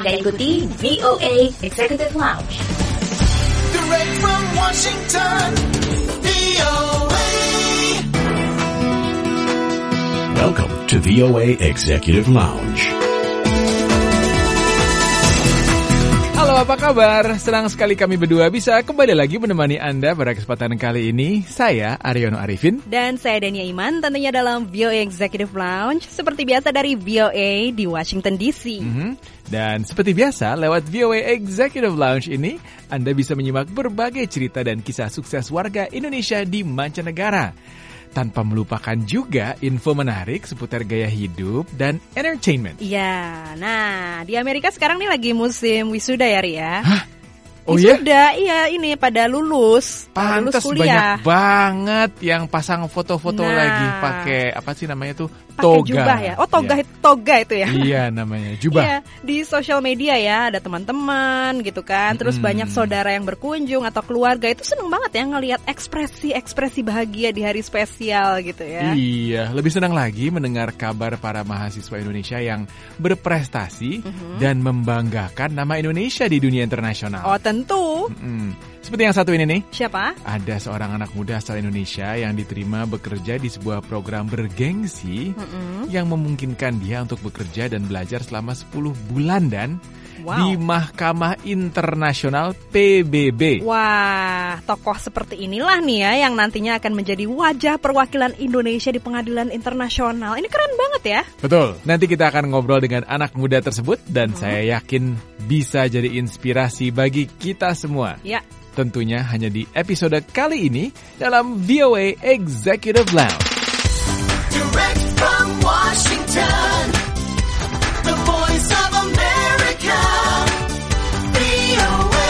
Anda ikuti VOA Executive Lounge. Direct from Washington, VOA. Welcome to VOA Executive Lounge. Halo, apa kabar? Senang sekali kami berdua bisa kembali lagi menemani Anda pada kesempatan kali ini. Saya Aryono Arifin. Dan saya Dania Iman, tentunya dalam VOA Executive Lounge. Seperti biasa dari VOA di Washington DC. Dan seperti biasa, lewat VOA Executive Lounge ini, Anda bisa menyimak berbagai cerita dan kisah sukses warga Indonesia di mancanegara. Tanpa melupakan juga info menarik seputar gaya hidup dan entertainment. Iya, nah di Amerika sekarang nih lagi musim wisuda ya, Ria. Hah? Oh wisuda, iya ini pada lulus. Pantes lulus kuliah. banyak banget yang pasang foto-foto Nah. lagi pakai apa sih namanya tuh? Pakai Toga. jubah ya. Oh, toga, Iya. toga itu ya. Iya namanya, jubah. Iya, di sosial media ya ada teman-teman gitu kan. Terus banyak saudara yang berkunjung atau keluarga, itu seneng banget ya ngelihat ekspresi bahagia di hari spesial gitu ya. Iya, lebih senang lagi mendengar kabar para mahasiswa Indonesia yang berprestasi dan membanggakan nama Indonesia di dunia internasional. Oh, tentu. Seperti yang satu ini nih. Siapa? Ada seorang anak muda asal Indonesia yang diterima bekerja di sebuah program bergengsi yang memungkinkan dia untuk bekerja dan belajar selama 10 bulan dan di Mahkamah Internasional PBB. Wah, tokoh seperti inilah nih ya yang nantinya akan menjadi wajah perwakilan Indonesia di pengadilan internasional. Ini keren banget ya. Betul. Nanti kita akan ngobrol dengan anak muda tersebut dan saya yakin bisa jadi inspirasi bagi kita semua. Ya. Tentunya hanya di episode kali ini dalam VOA Executive Lounge. Direct from Washington, the voice of America, VOA.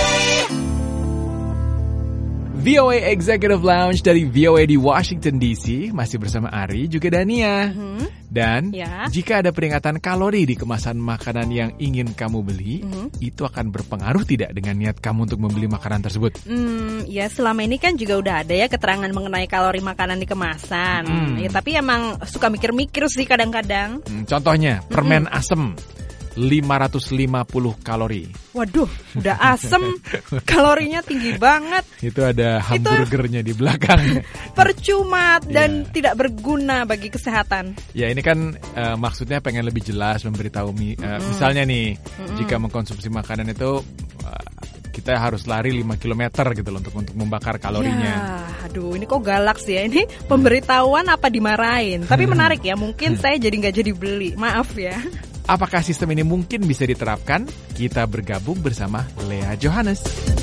VOA Executive Lounge dari VOA di Washington DC masih bersama Ari juga Dania. Dan jika ada peringatan kalori di kemasan makanan yang ingin kamu beli, itu akan berpengaruh tidak dengan niat kamu untuk membeli makanan tersebut? Ya selama ini kan juga udah ada ya keterangan mengenai kalori makanan di kemasan. Ya, tapi emang suka mikir-mikir sih kadang-kadang. Contohnya permen asem 550 kalori. Waduh, udah asem, kalorinya tinggi banget. Itu ada hamburgernya di belakang. Percuma dan tidak berguna bagi kesehatan. Ya ini kan maksudnya pengen lebih jelas memberitahu misalnya nih, jika mengkonsumsi makanan itu kita harus lari 5 km gitu loh untuk membakar kalorinya. Ya, aduh ini kok galak sih ya. Ini pemberitahuan apa dimarahin. Tapi menarik ya, mungkin saya jadi nggak jadi beli. Maaf ya. Apakah sistem ini mungkin bisa diterapkan? Kita bergabung bersama Lea Johannes.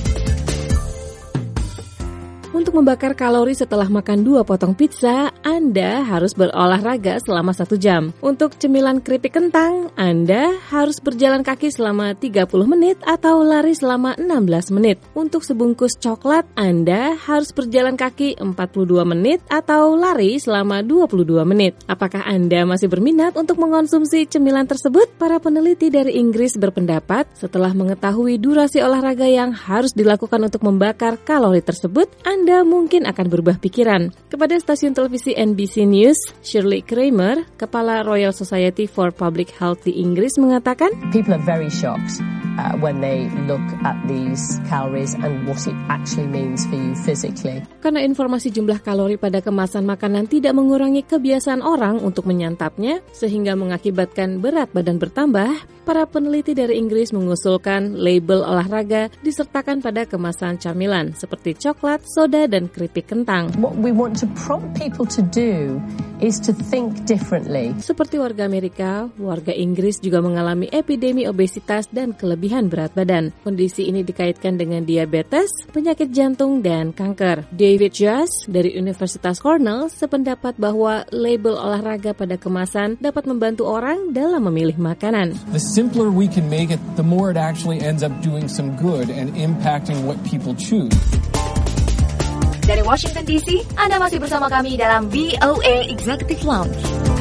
Untuk membakar kalori setelah makan 2 potong pizza, Anda harus berolahraga selama 1 jam. Untuk cemilan keripik kentang, Anda harus berjalan kaki selama 30 menit atau lari selama 16 menit. Untuk sebungkus coklat, Anda harus berjalan kaki 42 menit atau lari selama 22 menit. Apakah Anda masih berminat untuk mengonsumsi cemilan tersebut? Para peneliti dari Inggris berpendapat, setelah mengetahui durasi olahraga yang harus dilakukan untuk membakar kalori tersebut, Anda mungkin akan berubah pikiran. Kepada stasiun televisi NBC News, Shirley Kramer, Kepala Royal Society for Public Health di Inggris mengatakan, People are very shocked when they look at these calories and what it actually means for you physically. Karena informasi jumlah kalori pada kemasan makanan tidak mengurangi kebiasaan orang untuk menyantapnya, sehingga mengakibatkan berat badan bertambah, para peneliti dari Inggris mengusulkan label olahraga disertakan pada kemasan camilan seperti coklat, soda, dan keripik kentang. What we want to prompt people to do is to think differently. Seperti warga Amerika, warga Inggris juga mengalami epidemi obesitas dan kelebihan berat badan. Kondisi ini dikaitkan dengan diabetes, penyakit jantung, dan kanker. David Jas dari Universitas Cornell sependapat bahwa label olahraga pada kemasan dapat membantu orang dalam memilih makanan. The simpler we can make it, the more it actually ends up doing some good and impacting what people choose. Dari Washington DC, Anda masih bersama kami dalam VOA Executive Lounge.